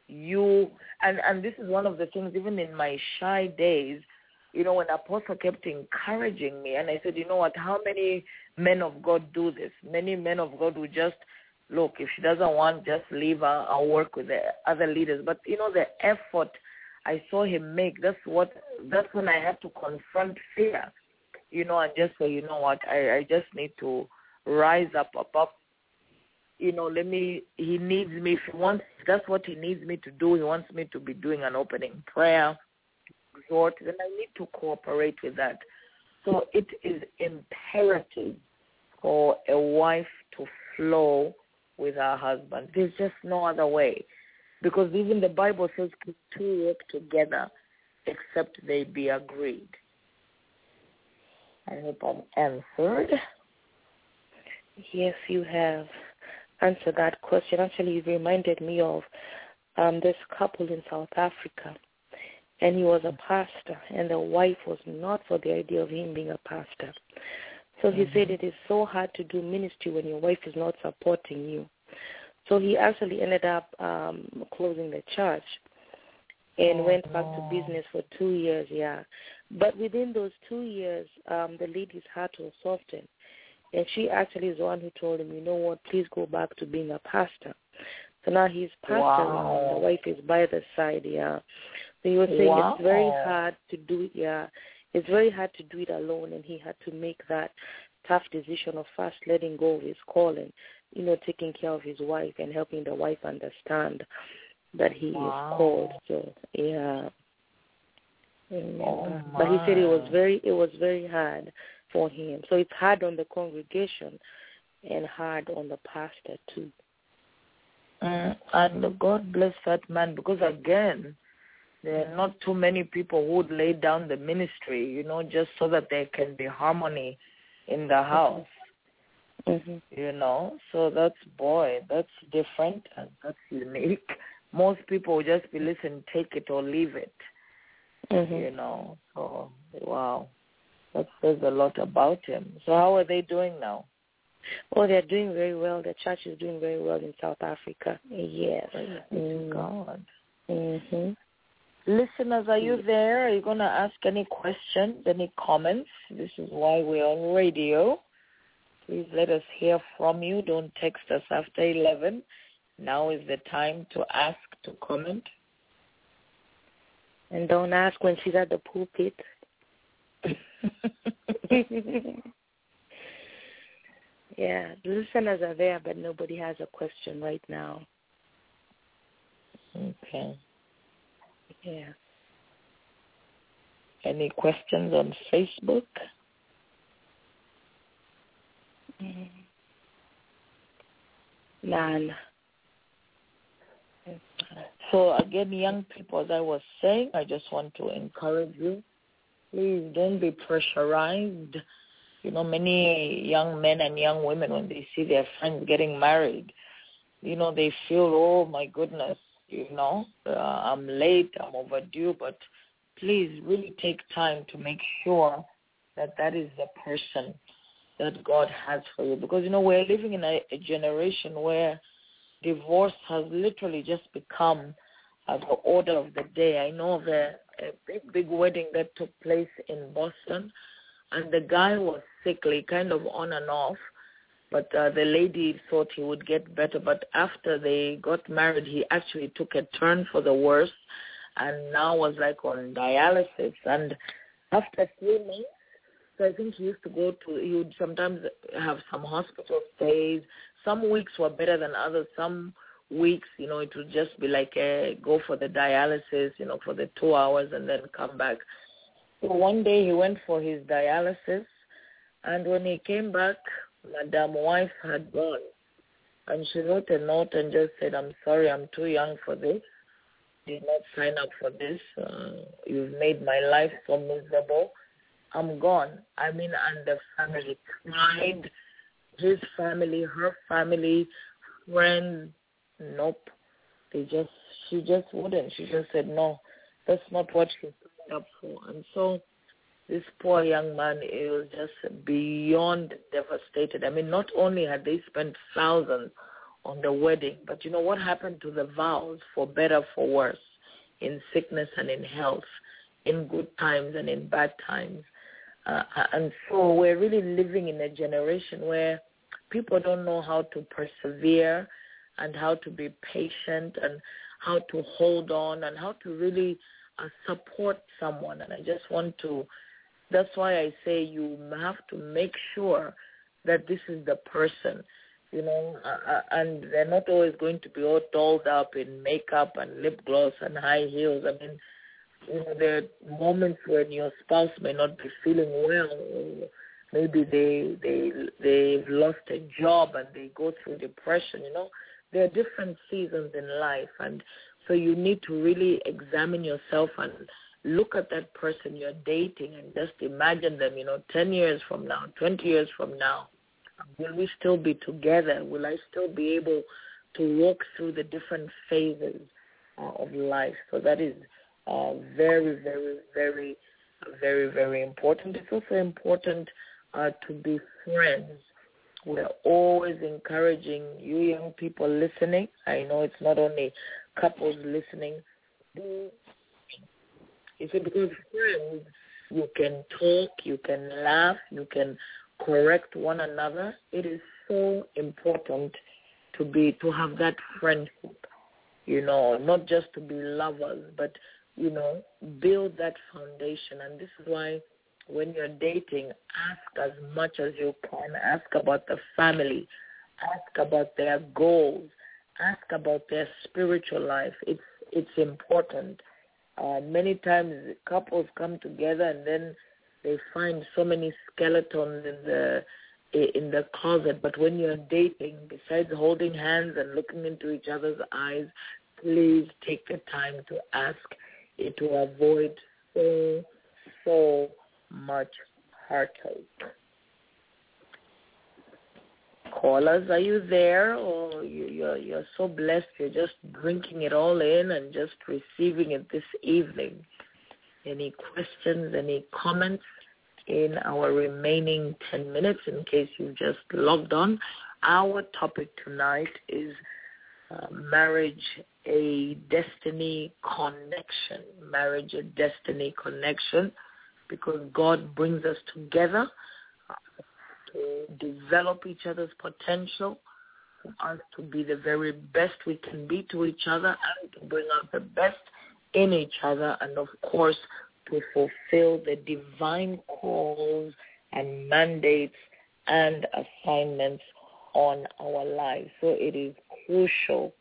And this is one of the things, even in my shy days, when Apostle kept encouraging me, and I said, you know what, how many men of God do this? Many men of God would just, look, if she doesn't want, just leave her. I'll work with the other leaders. But, the effort I saw him make, that's when I had to confront fear, and just say, you know what, I just need to rise up above. He needs me. If that's what he needs me to do. He wants me to be doing an opening prayer, exhort, then I need to cooperate with that. So it is imperative for a wife to flow with her husband. There's just no other way. Because even the Bible says two work together except they be agreed. I hope I've answered. Yes, you have answered that question. Actually, you reminded me of this couple in South Africa. And he was a pastor, and the wife was not for the idea of him being a pastor. So he said it is so hard to do ministry when your wife is not supporting you. So he actually ended up closing the church and went back to business for 2 years, But within those 2 years, the lady's heart was softened. And she actually is the one who told him, you know what, please go back to being a pastor. So now he's pastoring, and the wife is by the side, So he was saying it's very hard to do it, It's very hard to do it alone, and he had to make that tough decision of first letting go of his calling, taking care of his wife and helping the wife understand that he is called. So, yeah. But he said it was very hard for him. So it's hard on the congregation and hard on the pastor too. And God bless that man, because again, there are not too many people who would lay down the ministry, just so that there can be harmony in the house. Mm-hmm. So that's different and that's unique. Most people will just be, listen, take it or leave it. Mm-hmm. So, wow, that says a lot about him. So how are they doing now? Oh, they're doing very well. The church is doing very well in South Africa. Yes. God. Mm-hmm. Listeners, are you there? Are you going to ask any questions, any comments? This is why we're on radio. Please let us hear from you. Don't text us after 11. Now is the time to ask, to comment. And don't ask when she's at the pulpit. Yeah, the listeners are there, but nobody has a question right now. Okay. Yeah. Any questions on Facebook? None. So again, young people, as I was saying, I just want to encourage you. Please don't be pressurized. Many young men and young women, when they see their friends getting married, they feel, oh, my goodness, I'm late, I'm overdue. But please really take time to make sure that that is the person that God has for you. Because, we're living in a generation where divorce has literally just become the order of the day. I know of a big wedding that took place in Boston, and the guy was sickly, kind of on and off, but the lady thought he would get better. But after they got married, he actually took a turn for the worse, and now was like on dialysis. And after 3 months, so I think he would sometimes have some hospital stays. Some weeks were better than others. Some weeks, it would just be like go for the dialysis, for the 2 hours and then come back. So one day he went for his dialysis, and when he came back, Madam Wife had gone. And she wrote a note and just said, I'm sorry, I'm too young for this. Did not sign up for this. You've made my life so miserable. I'm gone. And the family cried. His family, her family, friends, nope. She just wouldn't. She just said, no, that's not what she signed up for. And so this poor young man was just beyond devastated. Not only had they spent thousands on the wedding, but what happened to the vows, for better, for worse, in sickness and in health, in good times and in bad times. And so we're really living in a generation where people don't know how to persevere and how to be patient and how to hold on and how to really support someone. And I just want to, that's why I say you have to make sure that this is the person, and they're not always going to be all dolled up in makeup and lip gloss and high heels. There are moments when your spouse may not be feeling well. Maybe they've lost a job and they go through depression. There are different seasons in life, and so you need to really examine yourself and look at that person you're dating and just imagine them, 10 years from now, 20 years from now. Will we still be together? Will I still be able to walk through the different phases of life? So that is very, very, very, very, very important. It's also important to be friends. We're always encouraging you young people listening. I know it's not only couples listening. It's because friends, you can talk, you can laugh, you can correct one another. It is so important to have that friendship, not just to be lovers, but, build that foundation. And this is why when you're dating, ask as much as you can. Ask about the family. Ask about their goals. Ask about their spiritual life. It's important. Many times couples come together and then they find so many skeletons in the closet. But when you're dating, besides holding hands and looking into each other's eyes, please take the time to ask. It will avoid so much heartache. Callers, are you there, or you're so blessed you're just drinking it all in and just receiving it this evening? Any questions, any comments in our remaining 10 minutes in case you've just logged on? Our topic tonight is marriage, a destiny connection. Marriage, a destiny connection, because God brings us together to develop each other's potential, for us to be the very best we can be to each other, and to bring out the best in each other, and of course to fulfill the divine calls and mandates and assignments on our lives. So it is crucial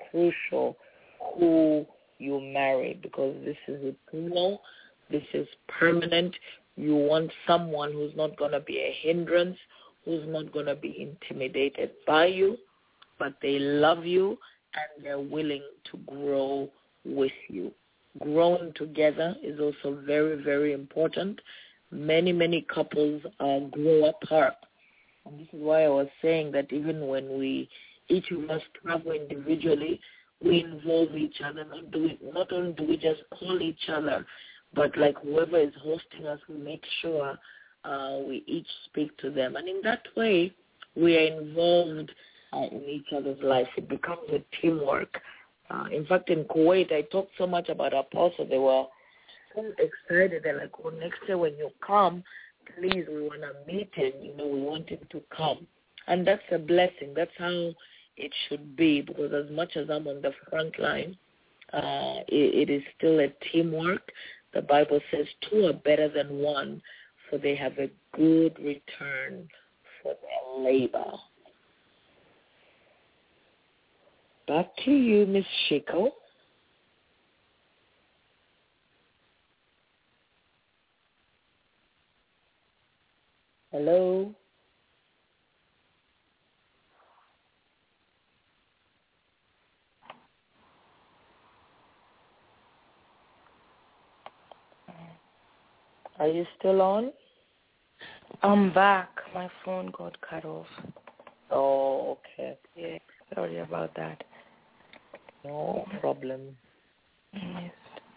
who you marry, because this is eternal, this is permanent. You want someone who's not going to be a hindrance, who's not going to be intimidated by you, but they love you and they're willing to grow with you. Growing together is also very, very important. Many couples grow apart. And this is why I was saying that even when each of us travel individually, we involve each other. Not only do we just call each other, but like whoever is hosting us, we make sure we each speak to them. And in that way, we are involved in each other's life. It becomes a teamwork. In fact, in Kuwait, I talked so much about Apostle. They were so excited. They're like, oh, next year when you come, please, we want to meet him. We want him to come. And that's a blessing. That's how it should be, because as much as I'm on the front line, it is still a teamwork. The Bible says 2 are better than 1, for they have a good return for their labor. Back to you, Miss Shiko. Hello? Are you still on? I'm back. My phone got cut off. Oh, okay. Yeah, sorry about that. No problem. Yes.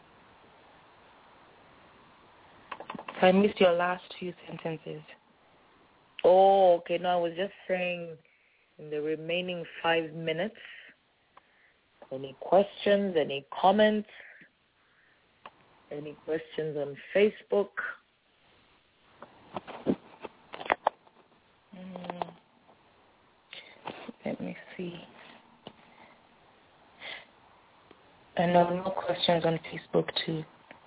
So I missed your last few sentences. Oh, okay. No, I was just saying, in the remaining 5 minutes, any questions, any comments, any questions on Facebook? Let me see. And no questions on Facebook too.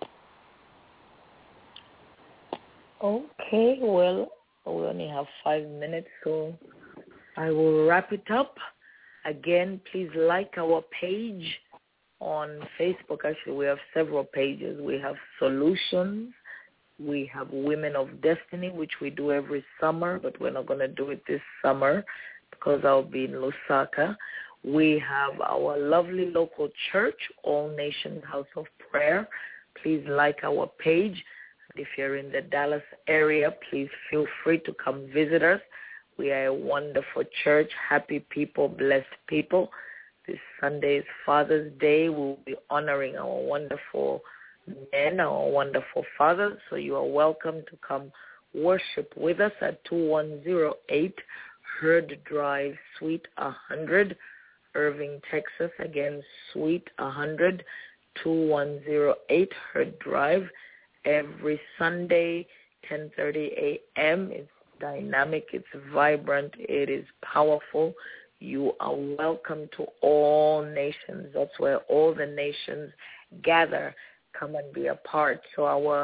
Okay, well, we only have 5 minutes, so I will wrap it up. Again, please like our page on Facebook. Actually, we have several pages. We have Solutions. We have Women of Destiny, which we do every summer, but we're not going to do it this summer because I'll be in Lusaka. We have our lovely local church, All Nations House of Prayer. Please like our page. If you're in the Dallas area, please feel free to come visit us. We are a wonderful church, happy people, blessed people. This Sunday is Father's Day. We'll be honoring our wonderful men, our wonderful fathers. So you are welcome to come worship with us at 2108 Herd Drive, Suite 100, Irving, Texas. Again, Suite 100, 2108 Herd Drive. Every Sunday, 10:30 a.m. It's dynamic, it's vibrant, it is powerful. You are welcome to all nations. That's where all the nations gather. Come and be a part. So our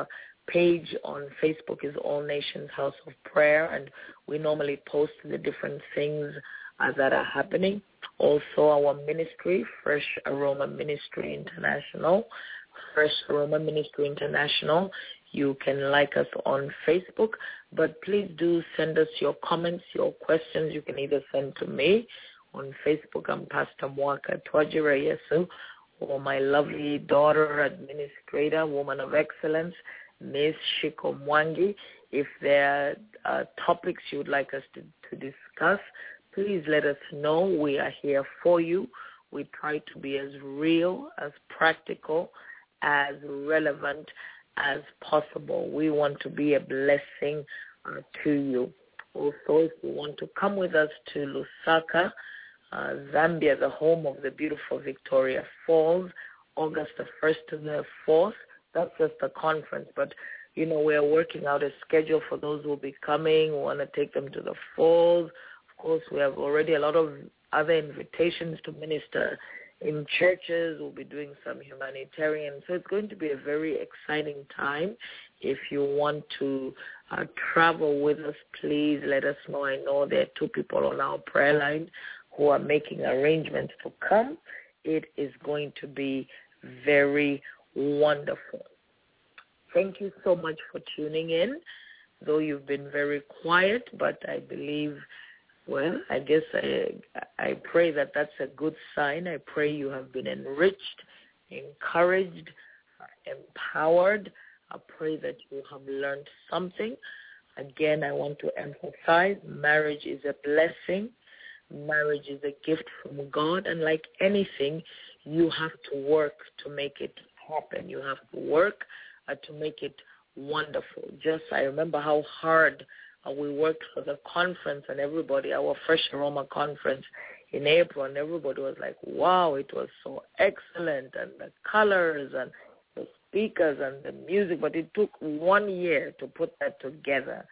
page on Facebook is All Nations House of Prayer, and we normally post the different things that are happening. Also, our ministry, Fresh Aroma Ministry International, Fresh Aroma Ministry International. You can like us on Facebook, but please do send us your comments, your questions. You can either send to me on Facebook. I'm Pastor Mwaka Twajira Yesu, or my lovely daughter, administrator, woman of excellence, Ms. Shiko Mwangi. If there are topics you would like us to discuss, please let us know. We are here for you. We try to be as real, as practical, as relevant as possible. We want to be a blessing to you. Also, if you want to come with us to Lusaka, Zambia, the home of the beautiful Victoria Falls, August the 1st to the 4th, that's just a conference, but we are working out a schedule for those who will be coming. We want to take them to the falls. Of course, we have already a lot of other invitations to minister in churches. We'll be doing some humanitarian. So it's going to be a very exciting time. If you want to travel with us, please let us know. I know there are 2 people on our prayer line who are making arrangements to come. It is going to be very wonderful. Thank you so much for tuning in, though you've been very quiet, but I believe, well, I guess I pray that that's a good sign. I pray you have been enriched, encouraged, empowered. I pray that you have learned something. Again, I want to emphasize marriage is a blessing. Marriage is a gift from God, and like anything, you have to work to make it happen. You have to work to make it wonderful. I remember how hard we worked for the conference, and everybody, our Fresh Aroma conference in April, and everybody was like, wow, it was so excellent, and the colors and the speakers and the music, but it took 1 year to put that together.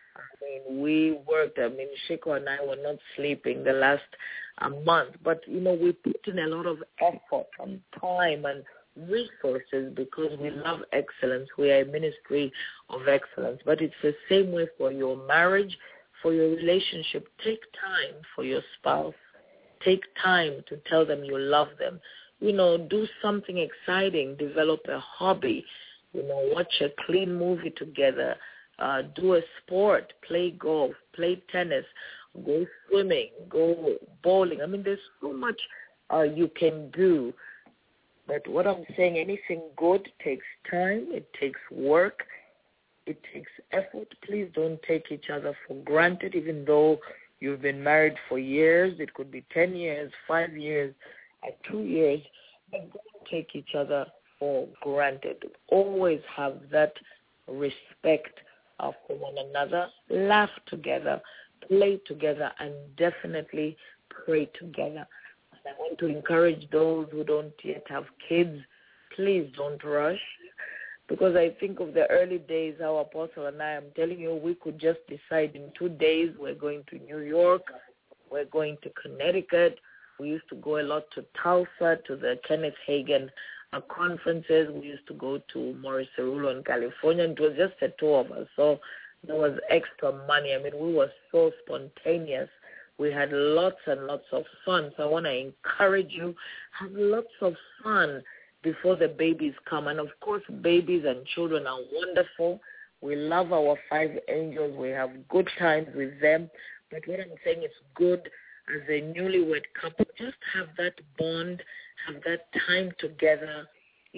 I mean, we worked. Shiko and I were not sleeping the last month, but, we put in a lot of effort and time and resources because we love excellence. We are a ministry of excellence, but it's the same way for your marriage, for your relationship. Take time for your spouse. Take time to tell them you love them. Do something exciting. Develop a hobby. Watch a clean movie together. Do a sport. Play golf. Play tennis. Go swimming. Go bowling. I mean, there's so much you can do. But what I'm saying, anything good takes time. It takes work. It takes effort. Please don't take each other for granted, even though you've been married for years. It could be 10 years, 5 years, 2 years. But don't take each other for granted. Always have that respect for one another. Laugh together, play together, and definitely pray together. I want to encourage those who don't yet have kids, please don't rush, because I think of the early days, our Apostle and I, I'm telling you, we could just decide in 2 days we're going to New York, we're going to Connecticut. We used to go a lot to Tulsa, to the Kenneth Hagin conferences. We used to go to Morris Cerullo in California. It was just the 2 of us, so there was extra money. I mean, we were so spontaneous. We had lots and lots of fun. So I want to encourage you, have lots of fun before the babies come. And, of course, babies and children are wonderful. We love our 5 angels. We have good times with them. But what I'm saying is good as a newlywed couple. Just have that bond, have that time together,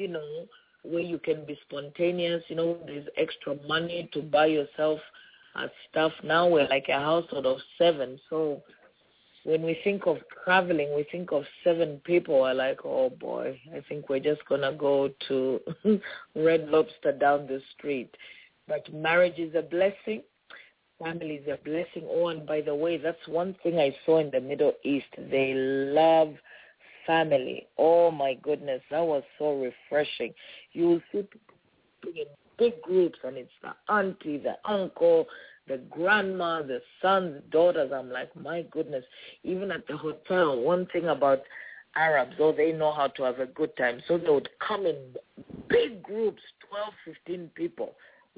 where you can be spontaneous. There's extra money to buy yourself stuff. Now we're like a household of 7. So when we think of traveling, we think of 7 people. We're like, oh, boy, I think we're just going to go to Red Lobster down the street. But marriage is a blessing. Family is a blessing. Oh, and by the way, that's one thing I saw in the Middle East. They love family. Oh, my goodness, that was so refreshing. You will see people in big groups, and it's the auntie, the uncle, the grandma, the sons, daughters. I'm like, my goodness. Even at the hotel, one thing about Arabs, they know how to have a good time. So they would come in big groups, 12, 15 people.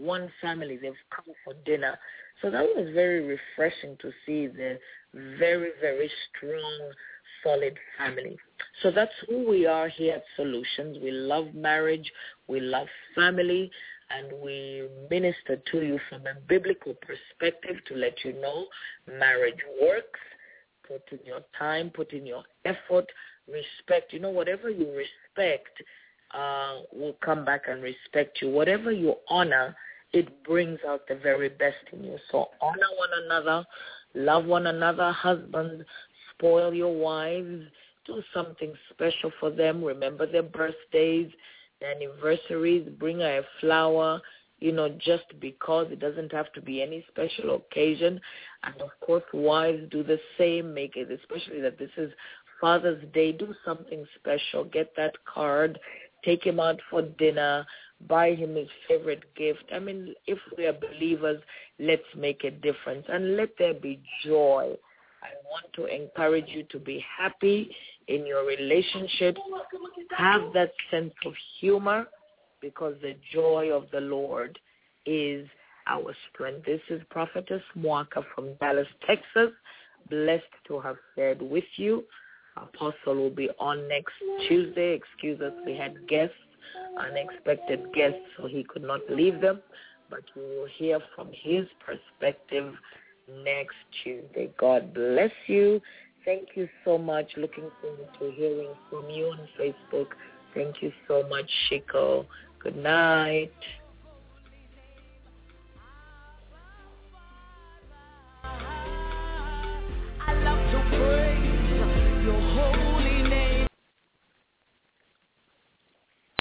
one family. They've come for dinner. So that was very refreshing to see the very, very strong, solid family. So that's who we are here at Solutions. We love marriage. We love family. And we minister to you from a biblical perspective to let you know marriage works. Put in your time, put in your effort, respect. Whatever you respect will come back and respect you. Whatever you honor, it brings out the very best in you. So honor one another, love one another. Husbands, spoil your wives. Do something special for them. Remember their birthdays, their anniversaries. Bring her a flower, just because. It doesn't have to be any special occasion. And, of course, wives do the same. Make it, especially that this is Father's Day. Do something special. Get that card. Take him out for dinner. Buy him his favorite gift. I mean, if we are believers, let's make a difference. And let there be joy. I want to encourage you to be happy in your relationship. Have that sense of humor, because the joy of the Lord is our strength. This is Prophetess Mwaka from Dallas, Texas. Blessed to have shared with you. Apostle will be on next Tuesday. Excuse us, we had guests, unexpected guests, so he could not leave them. But we will hear from his perspective next Tuesday. God bless you. Thank you so much. Looking forward to hearing from you on Facebook. Thank you so much, Shiko. Good night.